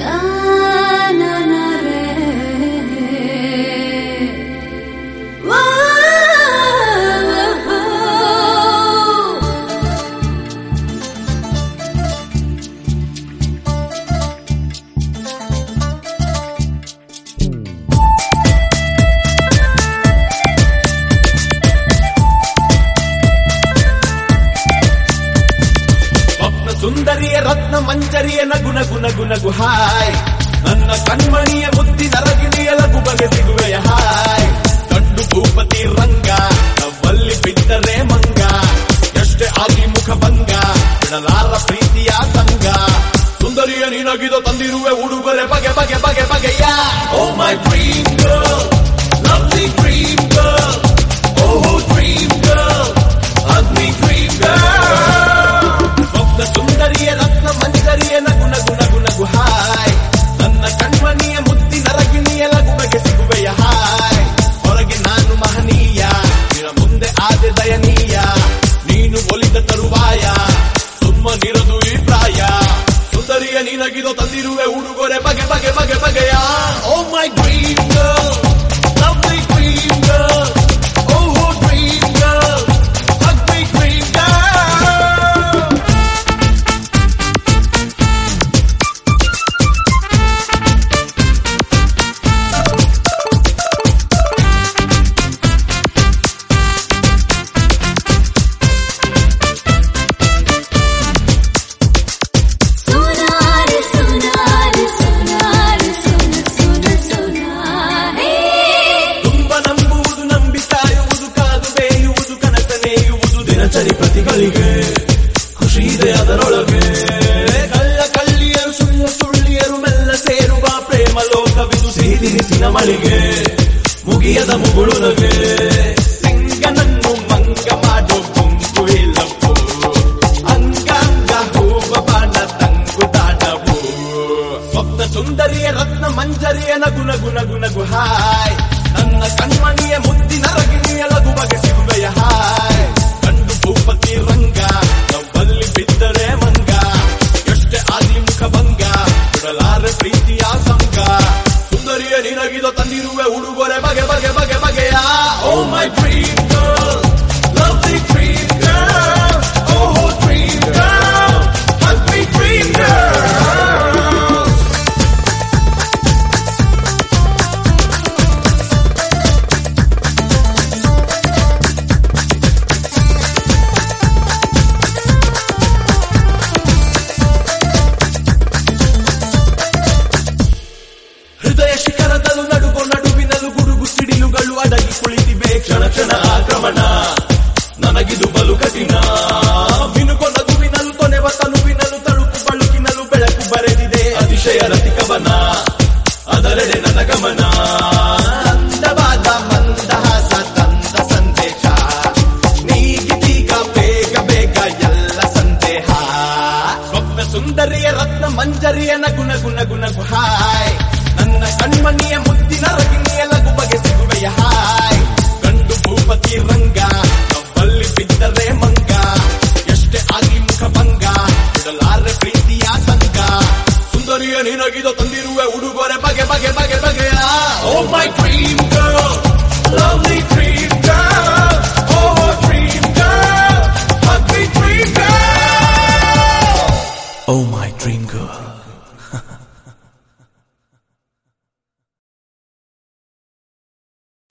ಸುಂದರಿಯ ರತ್ನ ಮಂಜರಿಯ ನಗು ನಗು ನಗು ನಗು ಹಾಯ್ ನನ್ನ ಕಣ್ಮಣಿಯ ಮುದ್ದಿನ ರಗಿಣಿಯ ಲಘು ಬಗೆ ಸಿಗುವೆಯ ಹಾಯ್ ಕಂಡು ಭೂಪತಿ ರಂಗ ನವ್ವಲ್ಲಿ ಬಿದ್ದರೆ ಮಂಗ ಎಷ್ಟೇ ಆಗಿ ಮುಖ ಭಂಗ ಬಿಡಲಾರ ಪ್ರೀತಿಯ ಸಂಗ ಸುಂದರಿಯ ನಿನಗಿದು ತಂದಿರುವೆ ಉಡುಗೊರೆ ಬಗೆ ಬಗೆ ಬಗೆ ಬಗೆಯ oh my dream girl lovely dream girl oh dream girl ಅಗ್ನಿ ಡ್ರೀಮ್ ಗರ್ಲ್ ಸುಂದರಿಯ ರತ್ನ ಮಂಜರಿಯ ನಗು ನಗು ನಗು ನಗು ಹಾಯ್ ನನ್ನ ಕಣ್ಮಣಿಯ ಮುದ್ದಿನ ರಗಿಣಿಯ ಲಘು ಬಗೆ ಸಿಗುವೆಯ ಹಾಯ್ ಹೊರಗೆ ನಾನು ಮಹನೀಯ ನಿನ್ನ ಮುಂದೆ ಆದೆ ದಯನೀಯ ನೀನು ಒಲಿದ ತರುವಾಯ ಸುಮ್ಮನಿರದು ಈ ಪ್ರಾಯ ಸುಂದರಿಯ ನಿನಗಿದು ತಂದಿರುವೆ ಉಡುಗೊರೆ ಬಗೆ ಬಗೆ ಬಗೆ ಬಗೆಯ oh my dream girl lovely dream girl oh dream girl ಅಗ್ನಿ ಡ್ರೀಮ್ ಗರ್ಲ್ ದಿನಚರಿ ಪ್ರತಿಗಳಿಗೆ ಖುಷಿ ಇದೆ ಅದರೊಳಗೆ ಕಳ್ಳ ಕಳ್ಳಿಯರು ಸುಳ್ಳ ಸುಳ್ಳಿಯರು ಮೆಲ್ಲ ಸೇರುವ ಪ್ರೇಮ ಲೋಕವಿದು ಸಿಹಿ ತಿನಿಸಿನ ಮಳಿಗೆ ಮುಗಿಯದ ಮುಗುಳುನಗೆ ಸಿಂಗನನ್ನು ಮಂಗ ಮಾಡೋ ಗುಂಪು ಇಲ್ಲಪ್ಪು ಅಂಗಾಂಗ ಹೂವ ಬಾಣ ತಂಗು ತಾಣವು ಸ್ವಪ್ನ ಸುಂದರಿಯ ರತ್ನ ಮಂಜರಿಯ ನಗು ನಗು ನಗು ನಗು ಹಾಯ್ ನನ್ನ ಕಣ್ಮಣಿಯ ಮುದ್ದಿನ ರಗಿಣಿಯ ಲಘು ಬಗೆ ಸಿಗುವೆಯ ಹಾಯ್ ಭೂಪತಿ ರಂಗ ನವ್ವಲ್ಲಿ ಬಿದ್ದರೆ ಮಂಗ ಎಷ್ಟೇ ಆದಿ ಮುಖ ಭಂಗ ಬಿಡಲಾರೆ ಪ್ರೀತಿಯ ಸಂಗ ಸುಂದರಿಯ ನಿನಗಿದು ತಂದಿರುವೆ ಉಡುಗೊರೆ ಬಗೆ ಬಗೆ ಬಗೆ ಬಗೆಯ oh my dream girl lovely dream girl oh dream girl happy dream girl ಹೃದಯ ಶಿಖರದಲ್ಲೂ ನಡುಗೋ ನಡುವಿನಲ್ಲೂ ಗುಡುಗು ಸಿಡಿಲುಗಳು ಅಡಗಿ ಕುಳಿತಿವೆ ಕ್ಷಣ ಕ್ಷಣ ಆಕ್ರಮಣ ನನಗಿದು ಬಲು ಕಠಿಣ ಮಿನುಕೋ ನಗುವಿನಲ್ಲೂ ತೊನೆವ ತನುವಿನಲ್ಲೂ ತಳುಕು ಬಳುಕಿನಲ್ಲೂ ಬೆಳಕು ಬರೆದಿದೆ ಅತಿಶಯ ರತಿಕವನ ಅದರೆಡೆ ನನ್ನ ಗಮನ ಅಂದವಾದ ಮಂದಹಾಸ ತಂದ ಸಂದೇಶ ನೀಗಿದೀಗ ಬೇಗ ಬೇಗ ಎಲ್ಲ ಸಂದೇಹ ಸ್ವಪ್ನ ಸುಂದರಿಯ ರತ್ನ ಮಂಜರಿಯ ನಗು ನಗು ನಗು ನಗು ಹಾಯ್ ನನ್ನ ಕಣ್ಮಣಿಯ ಮುದ್ದಿನ ರಗಿಣಿಯ ಲಘು ಬಗೆ ಸಿಗುವೆಯ ಹಾಯ್ ಕಂಡು ಭೂಪತಿ ರಂಗ ನವ್ವಲ್ಲಿ ಬಿದ್ದರೆ ಮಂಗ ಎಷ್ಟೇ ಆಗಿ ಮುಖ ಭಂಗ ಬಿಡಲಾರೆ ಪ್ರೀತಿಯ ಸಂಗ ಸುಂದರಿಯ ನಿನಗಿದು ತಂದಿರುವೆ ಉಡುಗೊರೆ ಬಗೆ ಬಗೆ ಬಗೆ ಬಗೆಯ ಓ ಮೈ ಡ್ರೀಮ್ ಗರ್ಲ್